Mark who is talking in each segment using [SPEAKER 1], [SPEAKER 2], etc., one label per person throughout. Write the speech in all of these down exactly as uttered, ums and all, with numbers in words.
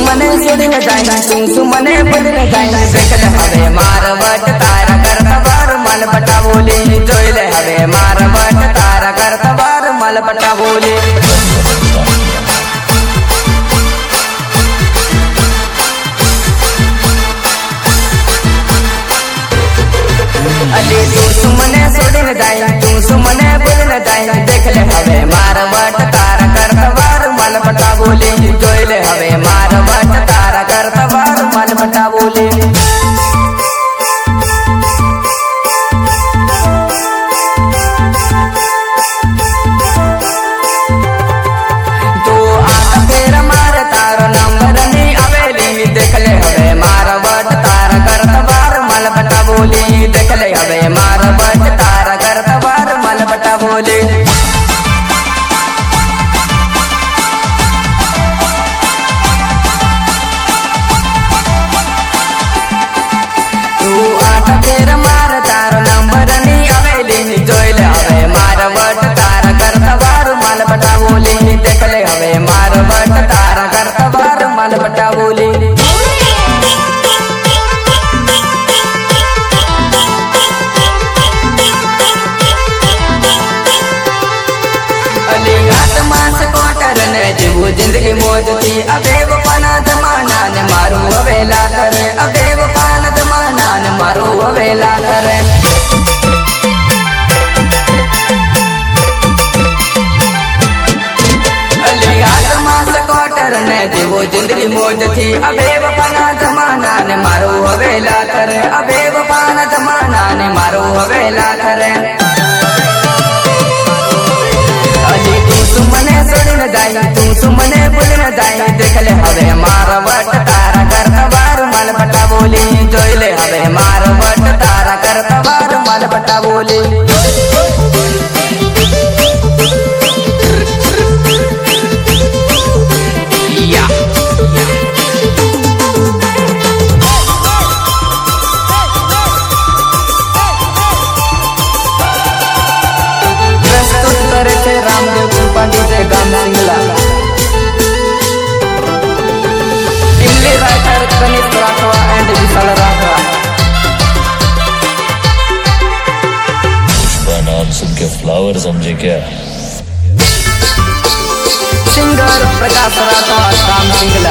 [SPEAKER 1] सुमने सुन जाए तू सुमने बदल जाए देख ले हवे मार बट तारा करता बार मल बटा बोली जोई ले हवे मार बट तारा करता बार मल बटा बोली अली तू सुमने सुन जाए तू सुमने बदल जाए देख ले हवे मार बट तारा करता बार मल बटा बोली जोई ले हवे मार बट तारा करता बार मल बटा बोली देख ले हवे मार बट तारा करता बार मल बटा बोले तू आठ फेर मार तारो नंबर नी अवेली जोई ले हवे मार बट तारा करता बार मल बटा बोले देख ले हवे मार बट तारा करता बार मल बटा बोले जीव जिंदगी मौज थी अबे वो पाना जमाना ने मारू हवेला करे अबे वो पाना जमाना ने मारू हवेला करे अली आत्मा से कोटर ने जीव जिंदगी मौज थी अबे वो पाना जमाना ने मारू हवेला करे अबे वो पाना जमाना ने मारू हवेला करे सुमने सुन जाए तू सुमने बुल जाए देख ले हवे मार बट तारा करता बार मल बटा बोली जोई ले हवे मार बट तारा करता बार मल बटा बोली
[SPEAKER 2] फ्लावर समझे क्या
[SPEAKER 1] सिंगर प्रकाश राठवा राम सिंगला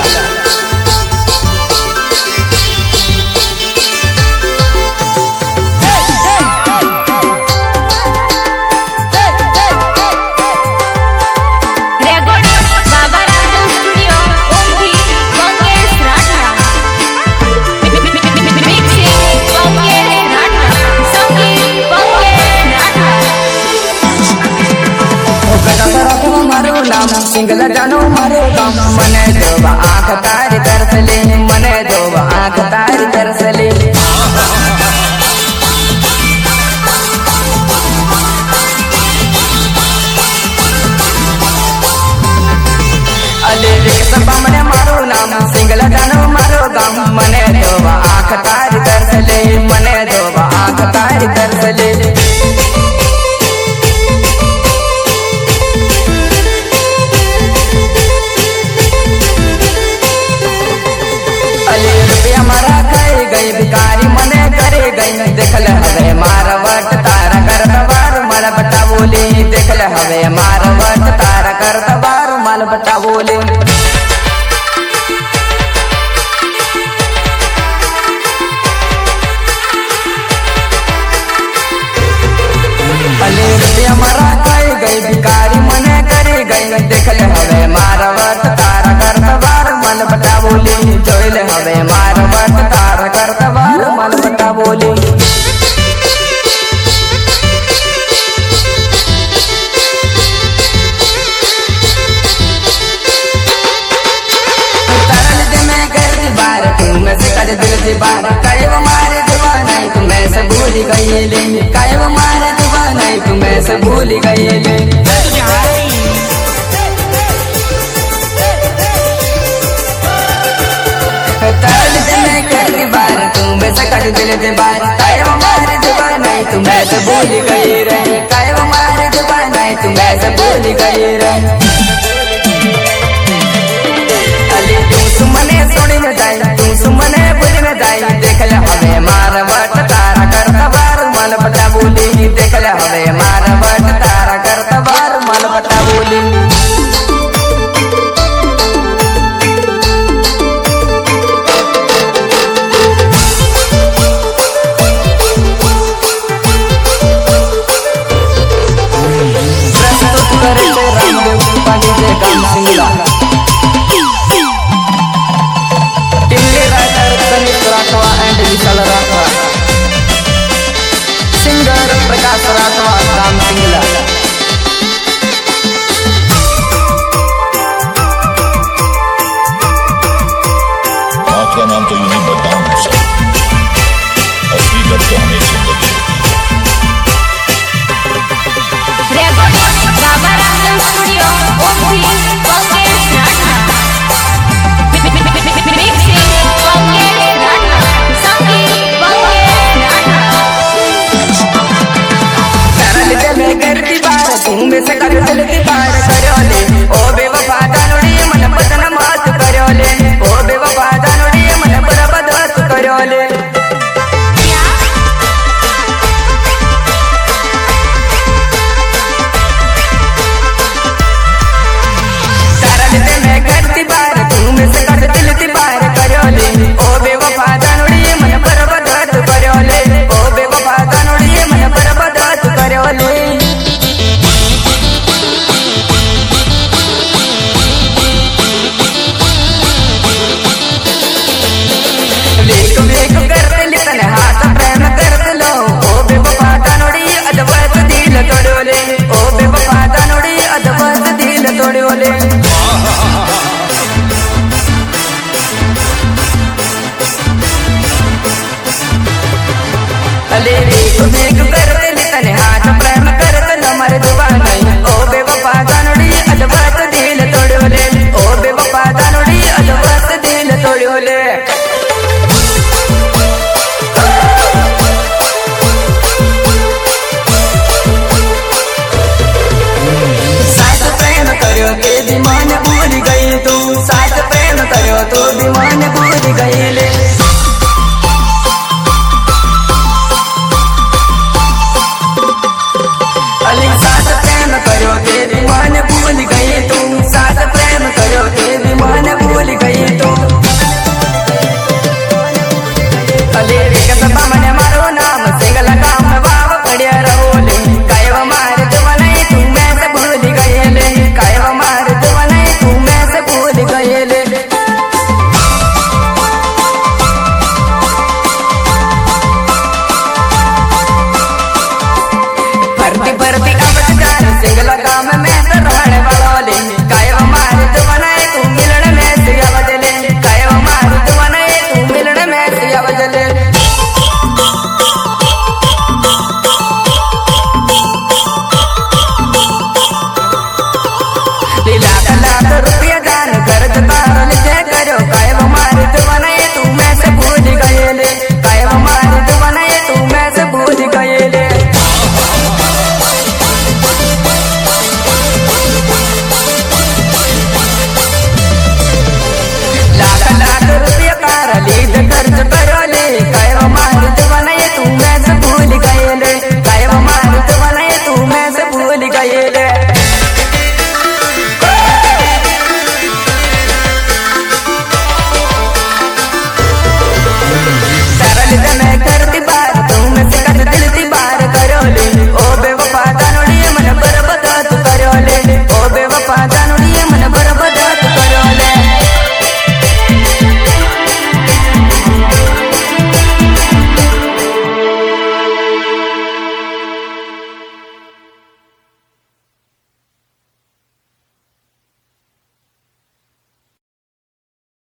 [SPEAKER 1] सिंगला जानो मारे गाम मने दो आँख तारी तरसले मने दो आँख तारी तरसले अली सब मने मारो नाम सिंगला जानो मारो गाम मने दो आँख तारी तरसले मने दो आँख तारी तरसले भिकारी मने करे गई देख ले हवे मार बट तारा करता बार मल बटा बोली देख ले हवे मार बट तारा करता बार मल बटा बोली अली रुपया मरा गई गई भिकारी मने करे गई देख ले हवे मार बट तारा करता बार मल बटा बोली जोई ले हवे मार बट तारा करता बार मल बटा बोली तरल दे मैं कर दी बार तू मैं से कर दिल दी बार काहे वो मारे दीवाना तू मैं से भूल गई ले काहे वो मारे दीवाना तू मैं से भूल गई ले तरल दे मैं कर दी बार तू मैं से कर दिल दी बार काहे वो मारे दीवाना तू मैं से भूल गई रे काहे वो मारे दीवाना तू मैं से भूल गई रे अली तू सुमने
[SPEAKER 2] का नाम तो यूं ही बदनाम हो सकता, असली दर्द तो हमें जिंदगी।
[SPEAKER 1] तू में से कर चलती पार करोले ओ बेवफा दानुड़ी मन बदन मात करोले ओ बेवफा दानुड़ी मन बरबदत करोले तारा लेते मैं करती पार तू में से कर चलती पार करोले ओ बेवफा दानुड़ी मन बरबदत करोले ओ बेवफा दानुड़ी मन बरबदत करोले हाथ प्रेम कर लो ओ बेवफा दानुड़ी अदवत दिल तोड़ोले ओ बेवफा दानुड़ी अदवत दिल तोड़ोले अले देख मेघ कर तने हाथ प्रेम कर लो मर जुबानी ओ बेवफा दानुड़ी अदवत दिल तोड़ोले ओ बेवफा दानुड़ी अदवत दिल तोड़ोले।